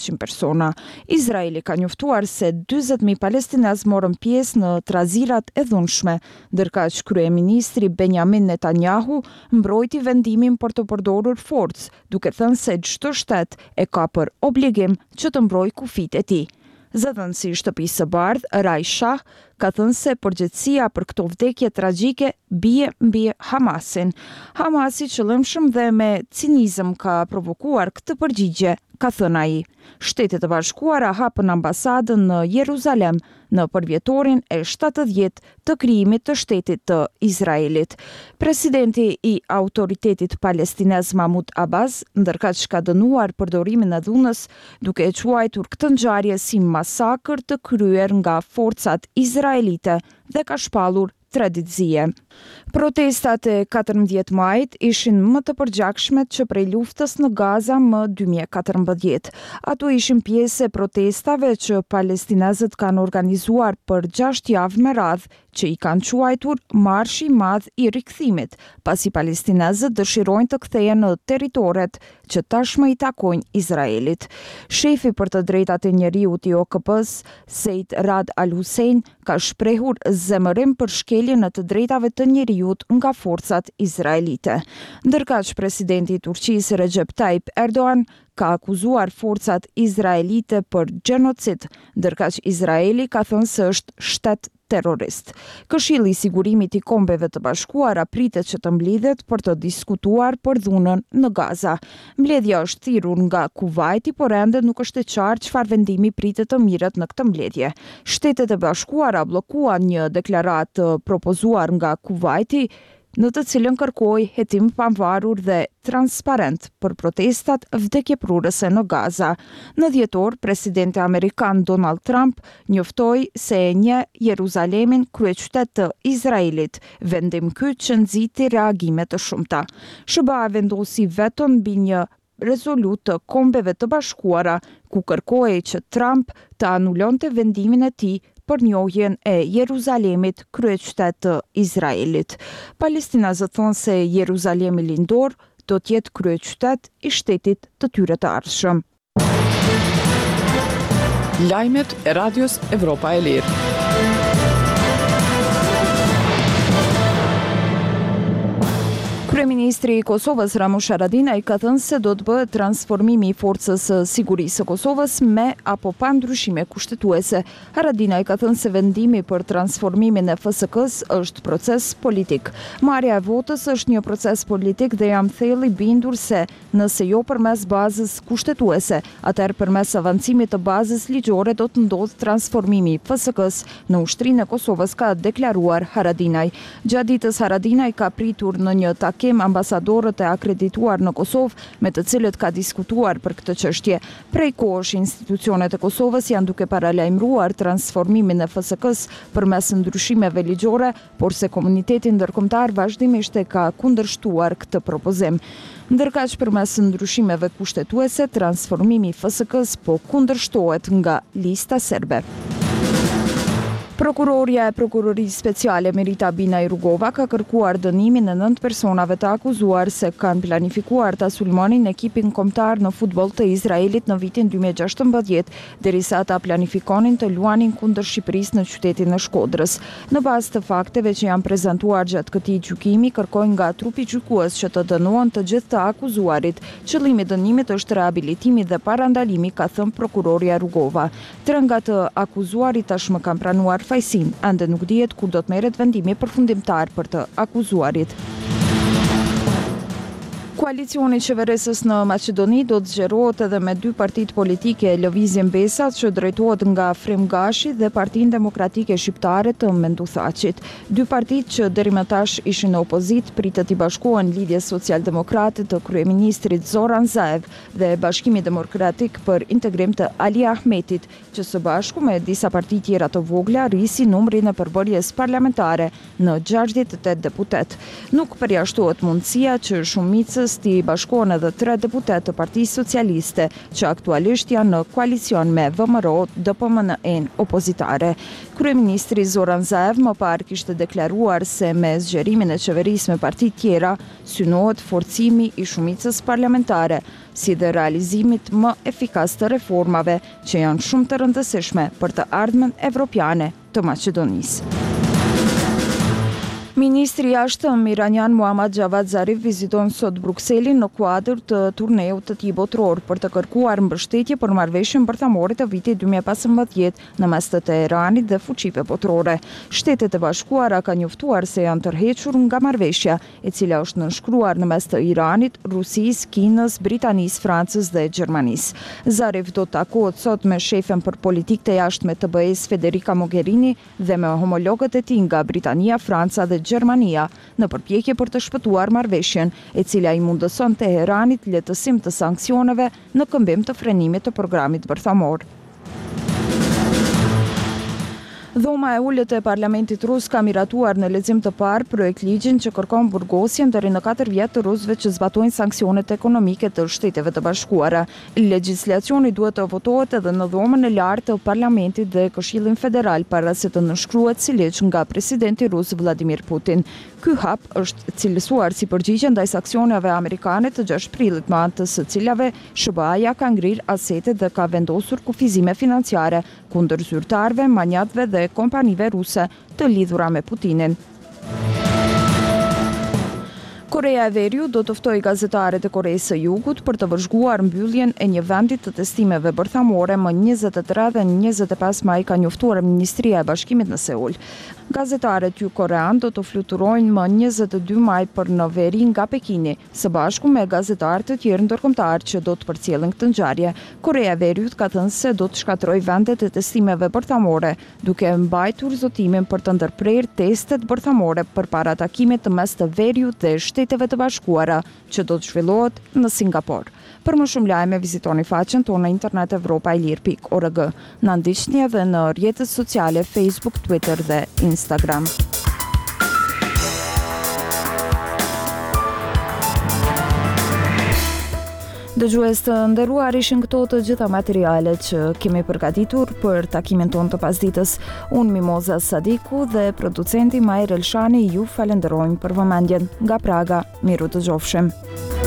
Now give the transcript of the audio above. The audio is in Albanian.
persona. Izraeli ka njoftuar se 40.000 palestinez morën pjesë në trazirat e dhunshme, ndërkaq kryeministri Benjamin Netanyahu mbrojti vendimin për të përdorur forcë, duke thënë se çdo shtet e ka për obligim që të mbrojë kufitë e tij. Zëdhënësi i Shtëpisë së Bardhë, Rai Shah, ka thënë se përgjegjësia për këto vdekje tragjike bie mbi Hamasin. Hamasi qëllimshëm dhe me cinizëm ka provokuar këtë përgjigje, ka thënë ai. Shtetet e Bashkuara hapën ambasadën në Jeruzalem në përvjetorin e 70 të krijimit të shtetit të Izraelit. Presidenti i Autoritetit Palestinez Mahmud Abbas, ndërkaq ka dënuar përdorimin e dhunës, duke e quajtur këtë ngjarje si masakër të kryer nga forcat izraelite dhe ka shpallur traditësie. Protestat e 14 majit ishin më të përgjakshmet që prej luftës në Gaza më 2014. Ato ishin pjesë e protestave që palestinezët kanë organizuar për 6 javë me radhë, që i kanë quajtur Marshi i Madh i Rikthimit, pasi palestinezët dëshirojnë të kthehen në territoret që tashmë i takojnë Izraelit. Shefi për të drejtat e njerëzit i OKP-s, Said Rad Al-Hussein, ka shprehur zemërim për shkeljen e të drejtave të njerëzit nga forcat izraelite. Ndërkaq presidenti i Turqisë Recep Tayyip Erdogan ka akuzuar forcat izraelite për gjenocid, ndërkaq Izraeli ka thënë se është shtet terrorist. Këshilli i Sigurimit i Kombeve të Bashkuara pritet që të mblidhet për të diskutuar për dhunën në Gaza. Mbledhja është thirrur nga Kuvajti, por ende nuk është e qartë çfarë vendimi pritet të mirret në këtë mbledhje. Shtetet e Bashkuara bllokuan një deklaratë të propozuar nga Kuvajti, në të cilën kërkoi hetim pavarur dhe transparent për protestat vdekjeprurëse në Gaza. Në dhjetor, presidenti amerikan Donald Trump njoftoi se e njeh Jeruzalemin kryeqytet të Izraelit, vendim ky që nxiti reagime të shumta. SBA vendosi veton mbi një rezolut të Kombeve të Bashkuara, ku kërkoi që Trump të anulonte vendimin e tij për njohjen e Jeruzalemit kryeqytet të Izraelit. Palestinezët thonë se Jeruzalemi lindor do të jetë kryeqytet i shtetit të tyre të ardhshëm. Lajmet e Radios Evropa e Lirë. Kryeministri i Kosovës Ramush Haradinaj ka thënë se do të bëhet transformimi i Forcës së Sigurisë së Kosovës me apo pa ndryshime kushtetuese. Haradinaj ka thënë se vendimi për transformimin e FSK-s është proces politik. Marrja e votës është një proces politik dhe jam thellë i bindur se nëse jo përmes bazës kushtetuese, atëherë përmes avancimit të bazës ligjore do të ndodhë transformimi i FSK-s në Ushtrinë e Kosovës, ka deklaruar Haradinaj. Gjatë ditës Haradinaj ka pritur në një takim ambasadorët e akredituar në Kosovë, me të cilët ka diskutuar për këtë çështje. Prej kohësh institucionet e Kosovës janë duke paralajmëruar transformimin e FSK-s përmes ndryshimeve ligjore, por se komuniteti ndërkombëtar vazhdimisht e ka kundërshtuar këtë propozim. Ndërkaq përmes ndryshimeve kushtetuese, transformimi i FSK-s po kundërshtohet nga lista serbe. Prokuroria e Prokurorisë Speciale Merita Binaj Rugova ka kërkuar dënimin e 9 personave të akuzuar se kanë planifikuar ta sulmonin ekipin kombëtar në futboll të Izraelit në vitin 2016, derisa ata planifikonin të luanin kundër Shqipërisë në qytetin e Shkodrës. Në bazë të fakteve që janë prezantuar gjatë këtij gjykimi, kërkojnë nga trupi gjykues që të dënohen të gjithë të akuzuarit. Qëllimi i dënimit është rehabilitimi dhe parandalimi, ka thënë prokuroria Rugova. 3 nga të akuzuarit tashmë kanë pranuar fajsin, ende nuk dihet kur do të merret vendimi përfundimtar për të akuzuarit. Koalicioni qeverisës në Maqedoni do të zgjerohet edhe me 2 partitë politike, Lëvizjen Besat që drejtohet nga Frym Gashi dhe Partinë Demokratike Shqiptare të Menduthaqit. 2 partitë që deri më tash ishin në opozit pritet i bashkohen Lidhjes Socialdemokrate të kryeministrit Zoran Zaev dhe Bashkimi Demokratik për Integrim të Ali Ahmetit, që së bashku me disa parti tjera të vogla rrisin numrin e përbërjes parlamentare në 68 deputet. Nuk përjashtohet mundësia që shumicës t'i bashkohen edhe 3 deputet të Partisë Socialiste, që aktualisht janë në koalicion me VMRO, DPMN-n opozitare. Kryeministri Zoran Zaev më parë kishte deklaruar se me zgjerimin e qeverisë me parti tjera synohet forcimi i shumicës parlamentare, si dhe realizimit më efikas të reformave që janë shumë të rëndësishme për të ardhmen evropiane të Maqedonisë. Ministri i jashtëm iranian Muhammad Javad Zarif viziton sot Brukselin në kuadër të turneut të tij botror për të kërkuar mbështetje për marrëveshjen bërthamore të vitit 2015 në mes të Teheranit dhe fuqive botrore. Shtetet e Bashkuara kanë njoftuar se janë tërhequr nga marrëveshja, e cila është nënshkruar në mes të Iranit, Rusisë, Kinës, Britanisë, Francës dhe Gjermanisë. Zarif do të takohet sot me shefen për politikë të jashtme të BE-s Federica Mogherini dhe me homologët e tij nga Britania, Franca dhe Gjermania në përpjekje për të shpëtuar marrëveshjen, e cila i mundëson Teheranit lehtësim të sanksioneve në këmbim të frenimit të programit bërthamor. Dhoma e ulët e Parlamentit Rus ka miratuar në lexim të parë projekt ligjin që kërkon burgosjen deri në 4 vjet të rusëve që zbatojnë sanksionet ekonomike të Shteteve të Bashkuara. Legjislacioni duhet të votohet edhe në dhomën e lartë të Parlamentit dhe Këshillin Federal para se të nënshkruhet si ligj nga presidenti rus Vladimir Putin. Ky hap është cilësuar si përgjigje ndaj sanksione amerikane të 6 prillit, me anë të së cilave SBA-ja ka ngrirë asete dhe ka vendosur kufizime financiare kundër zyrtarëve, manjatëve dhe kompanive ruse të lidhura me Putinin. Korea e Veriut do të ftojë gazetarët e Koreasë së Jugut për të vëzhguar mbylljen e një vendi të testimeve bërthamore më 23 dhe 25 maj, ka njoftuar Ministria e Bashkimit në Seul. Gazetarët jugokorean do të fluturojnë më 22 maj për në veri nga Pekini, së bashku me gazetarë të tjerë ndërkombëtar që do të përcjellin këtë ngjarje. Korea e Veriut ka thënë se do të shkatërrojë vendet e testimeve bërthamore, duke mbajtur zotimin për të ndërprerë testet bërthamore përpara takimit të mes të Veriut dhe Shteteve të Bashkuara, që do të zhvillohet në Singapur. Për më shumë lajme, vizitoni faqen tonë në internet evropailir.org. Na ndiqni edhe në rrjetet sociale Facebook, Twitter dhe Instagram. Dëgjues të nderuar, ishin këto të gjitha materialet që kemi përgatitur për takimin tonë të pasditës. Unë Mimoza Sadiku dhe producenti Majr Elshani ju falenderojmë për vëmendjen. Nga Praga, miru të gjofshim.